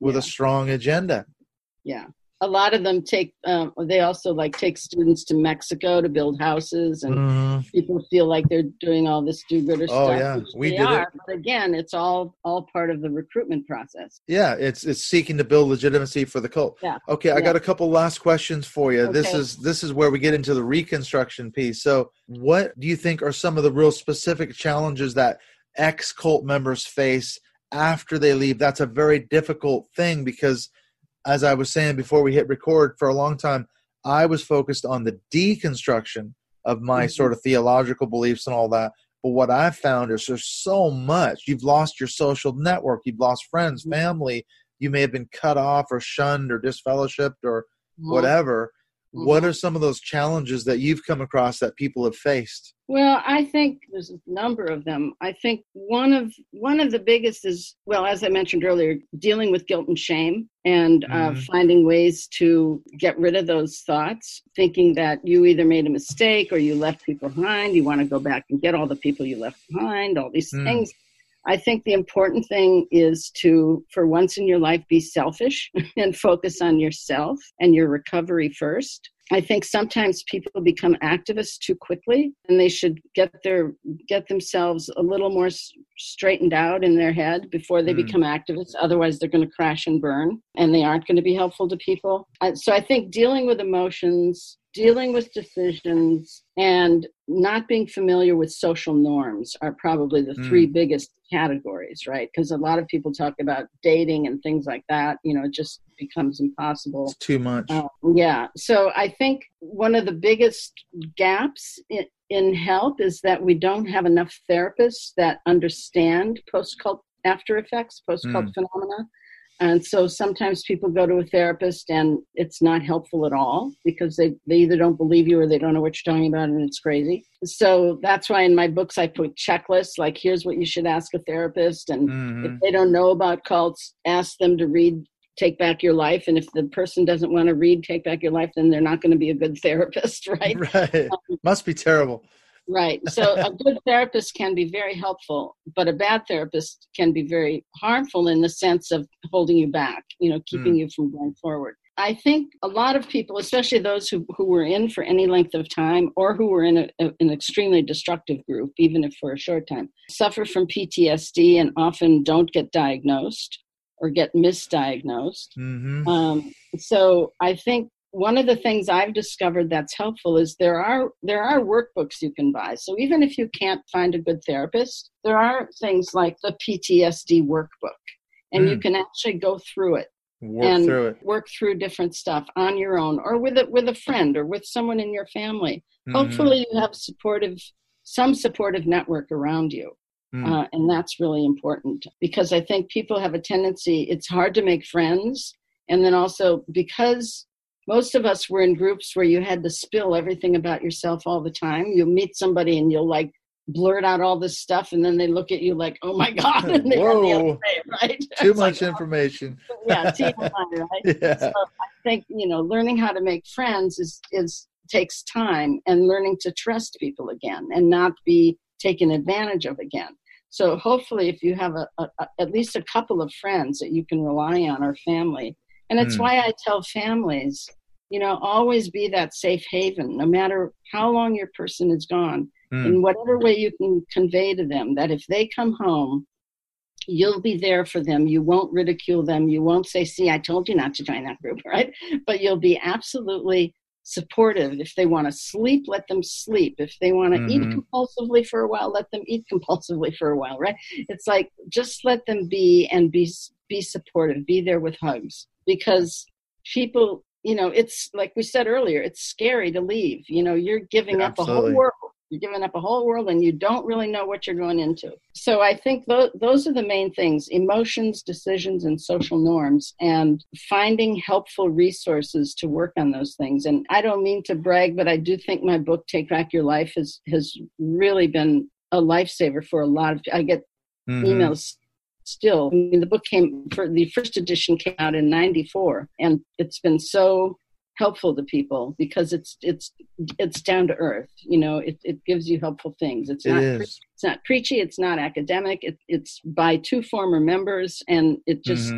with Yeah. a strong agenda. Yeah. A lot of them take, um, they also like take students to Mexico to build houses, and Mhm. people feel like they're doing all this do-gooder Oh, stuff, yeah. which We they did it. are. But again, it's all all part of the recruitment process. Yeah, it's it's seeking to build legitimacy for the cult. Yeah. Okay, I Yeah. got a couple last questions for you. This Okay. is this is where we get into the reconstruction piece. So, what do you think are some of the real specific challenges that ex-cult members face after they leave? That's a very difficult thing because, as I was saying before we hit record, for a long time, I was focused on the deconstruction of my Mhm. sort of theological beliefs and all that. But what I've found is there's so much. You've lost your social network. You've lost friends, family. You may have been cut off or shunned or disfellowshipped or Mhm. whatever. What Mhm. are some of those challenges that you've come across that people have faced? Well, I think there's a number of them. I think one of one of the biggest is, well, as I mentioned earlier, dealing with guilt and shame, and uh, Mhm. finding ways to get rid of those thoughts, thinking that you either made a mistake or you left people behind. You want to go back and get all the people you left behind, all these Mm. things. I think the important thing is to, for once in your life, be selfish and focus on yourself and your recovery first. I think sometimes people become activists too quickly, and they should get their get themselves a little more s- straightened out in their head before they Mm. become activists. Otherwise, they're going to crash and burn, and they aren't going to be helpful to people. Uh, so I think dealing with emotions, dealing with decisions, and not being familiar with social norms are probably the Mm. three biggest categories, right? Because a lot of people talk about dating and things like that. You know, it just becomes impossible. It's too much. Uh, yeah. So I think one of the biggest gaps in, in help is that we don't have enough therapists that understand post-cult after effects, post-cult Mm. phenomena. And so sometimes people go to a therapist and it's not helpful at all because they, they either don't believe you or they don't know what you're talking about and it's crazy. So that's why in my books I put checklists, like here's what you should ask a therapist. And Mhm. if they don't know about cults, ask them to read Take Back Your Life. And if the person doesn't want to read Take Back Your Life, then they're not going to be a good therapist, right? Right. Must be terrible. Right. So a good therapist can be very helpful, but a bad therapist can be very harmful in the sense of holding you back, you know, keeping Mm. you from going forward. I think a lot of people, especially those who, who were in for any length of time or who were in a, a, an extremely destructive group, even if for a short time, suffer from P T S D and often don't get diagnosed or get misdiagnosed. Mhm. Um, so I think one of the things I've discovered that's helpful is there are there are workbooks you can buy. So even if you can't find a good therapist, there are things like the P T S D workbook, and Mm. you can actually go through it Work and through it. work through different stuff on your own or with a, with a friend or with someone in your family. Mhm. Hopefully you have supportive, some supportive network around you. Mm. Uh, and that's really important because I think people have a tendency, it's hard to make friends. And then also because most of us were in groups where you had to spill everything about yourself all the time. You'll meet somebody and you'll like blurt out all this stuff and then they look at you like, oh my God, and they run the other Whoa. way, right? Too It's much like, information. yeah, T M I, right? Yeah. So I think, you know, learning how to make friends is, is takes time, and learning to trust people again and not be taken advantage of again. So hopefully if you have a, a, a at least a couple of friends that you can rely on or family, and it's Mm. why I tell families, you know, always be that safe haven, no matter how long your person is gone, Mm. in whatever way you can convey to them that if they come home, you'll be there for them. You won't ridicule them. You won't say, see, I told you not to join that group, right? But you'll be absolutely supportive. If they want to sleep, let them sleep. If they want to Mhm. eat compulsively for a while, let them eat compulsively for a while, right? It's like, just let them be and be, be supportive, be there with hugs, because people, you know, it's like we said earlier, it's scary to leave. You know, you're giving Yeah, up a whole absolutely. world. You're giving up a whole world and you don't really know what you're going into. So I think th- those are the main things: emotions, decisions, and social norms, and finding helpful resources to work on those things. And I don't mean to brag, but I do think my book, Take Back Your Life, has, has really been a lifesaver for a lot of, I get Mhm. emails still. I mean, the book came, for the first edition came out in ninety-four, and it's been so helpful to people because it's it's it's down to earth. You know, it, it gives you helpful things. It's It not is. pre- it's not preachy. It's not academic. It, it's by two former members, and it just Mhm.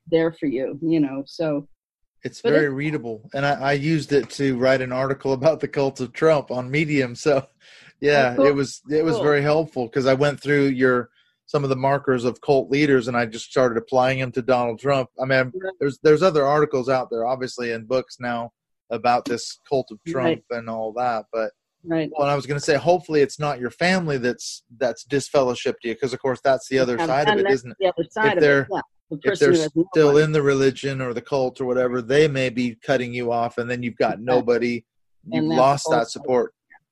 there for you, you know. So it's very it, readable, and I, I used it to write an article about the cult of Trump on Medium. So, yeah, oh, cool. it was it was cool. very helpful because I went through your some of the markers of cult leaders, and I just started applying them to Donald Trump. I mean, right. there's there's other articles out there, obviously, in books now about this cult of Trump right. and all that. But right. well, and I was going to say, hopefully, it's not your family that's that's disfellowshipped you, because of course that's the other yeah, side of it, isn't it? The other side if of they're it. Yeah. The if they're no still money. in the religion or the cult or whatever, they may be cutting you off, and then you've got exactly. nobody. You've and lost that support.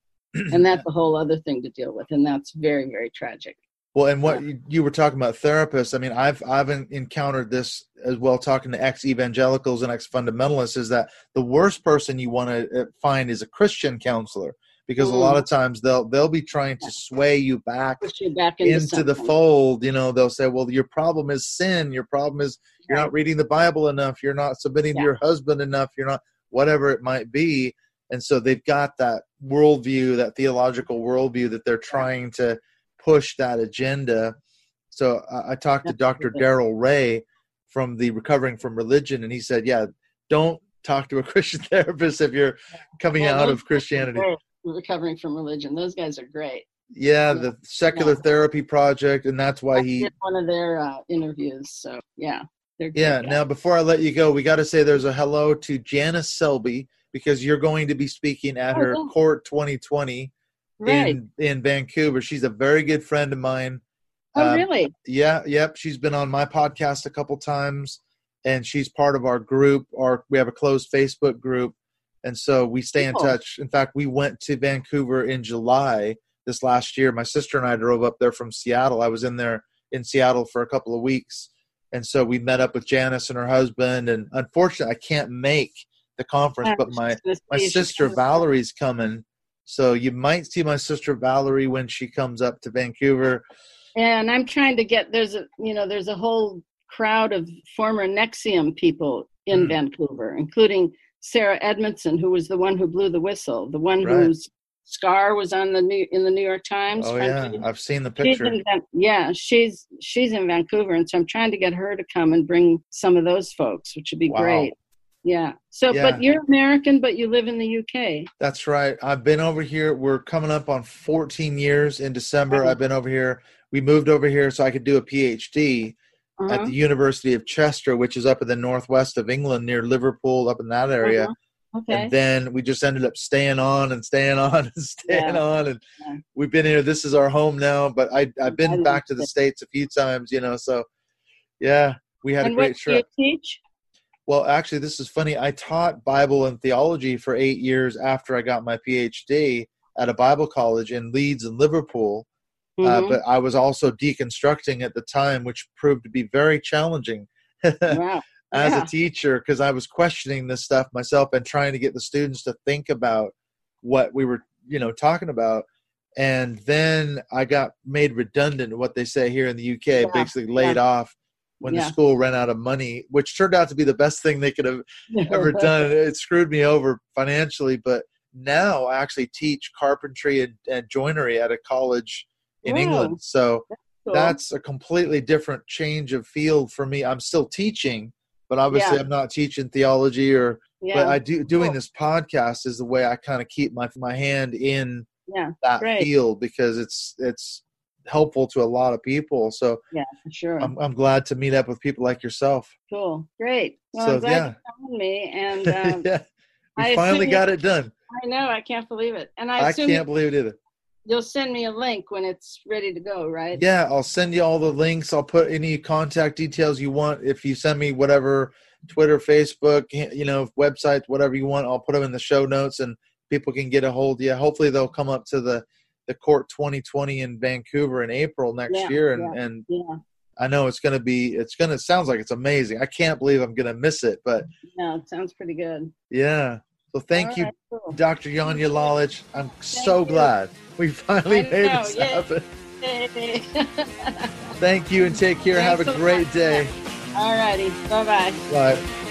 And that's a whole other thing to deal with, and that's very, very tragic. Well, and what you, you were talking about therapists, I mean, I've I've encountered this as well, talking to ex-evangelicals and ex-fundamentalists, is that the worst person you want to find is a Christian counselor, because mm. a lot of times they'll they'll be trying to sway you back, you back into, into the fold. You know, they'll say, well, your problem is sin. Your problem is you're right. not reading the Bible enough. You're not submitting yeah. to your husband enough. You're not, whatever it might be. And so they've got that worldview, that theological worldview that they're trying to push that agenda. So I, I talked to Doctor Darrell Ray from the Recovering from Religion, and he said, yeah, don't talk to a Christian therapist if you're coming well, out of Christianity. Recovering from Religion. Those guys are great. Yeah, yeah. The Secular yeah. Therapy Project, and that's why I he did one of their uh, interviews. So yeah, they're great yeah. guys. Now, before I let you go, we got to say there's a hello to Janice Selby, because you're going to be speaking at oh, her yeah. Court twenty twenty right. in in Vancouver. She's a very good friend of mine. Oh, um, really? Yeah, yep. She's been on my podcast a couple times, and she's part of our group. Our we have a closed Facebook group. And so we stay in touch. In fact, we went to Vancouver in July this last year. My sister and I drove up there from Seattle. I was in there in Seattle for a couple of weeks. And so we met up with Janice and her husband. And unfortunately, I can't make the conference, but my, my sister Valerie's coming. So you might see my sister Valerie when she comes up to Vancouver. And I'm trying to get, there's a, you know, there's a whole crowd of former N X I V M people in mm. Vancouver, including Sarah Edmondson, who was the one who blew the whistle, the one right. whose scar was on the New, in the New York Times. Oh yeah, page. I've seen the picture. She's in, yeah, she's she's in Vancouver, and so I'm trying to get her to come and bring some of those folks, which would be wow. great. Yeah. So, yeah. But you're American, but you live in the U K. That's right. I've been over here. We're coming up on fourteen years in December. Oh. I've been over here. We moved over here so I could do a P H D. Uh-huh. At the University of Chester, which is up in the northwest of England near Liverpool, up in that area. Uh-huh. Okay. And then we just ended up staying on and staying on and staying yeah. on. And yeah. we've been here. This is our home now, but I, I've been back to the States a few times, you know, so yeah, we had and a great what trip. Do you teach? Well, actually, this is funny. I taught Bible and theology for eight years after I got my P H D at a Bible college in Leeds and Liverpool. Mm-hmm. Uh, but I was also deconstructing at the time, which proved to be very challenging wow. as yeah. a teacher, because I was questioning this stuff myself and trying to get the students to think about what we were, you know, talking about. And then I got made redundant, what they say here in the U K, yeah. basically laid yeah. off when yeah. the school ran out of money, which turned out to be the best thing they could have ever done. It screwed me over financially, but now I actually teach carpentry and, and joinery at a college in wow. England. So that's, cool. that's a completely different change of field for me. I'm still teaching, but obviously yeah. I'm not teaching theology or, yeah. but I do doing cool. this podcast is the way I kind of keep my, my hand in yeah. that Great. field, because it's, it's helpful to a lot of people. So yeah, for sure. I'm, I'm glad to meet up with people like yourself. Cool. Great. Well, so, I'm glad yeah. you found me. And um, yeah, we I finally got you, it done. I know. I can't believe it. And I, I assume can't believe it either. You'll send me a link when it's ready to go, right? Yeah, I'll send you all the links. I'll put any contact details you want. If you send me whatever, Twitter, Facebook, you know, websites, whatever you want, I'll put them in the show notes and people can get a hold of you. Hopefully they'll come up to the, the Court twenty twenty in Vancouver in April next yeah, year. And, yeah, and yeah. I know it's going to be, it's going to, sounds like it's amazing. I can't believe I'm going to miss it, but. No, it sounds pretty good. Yeah. So thank all you, right, cool. Doctor Janja Lalich. I'm thank so you. glad we finally I made know, this yeah. happen. Hey. Thank you and take care. Thanks Have a a great lot. day. All righty. Bye-bye. Bye.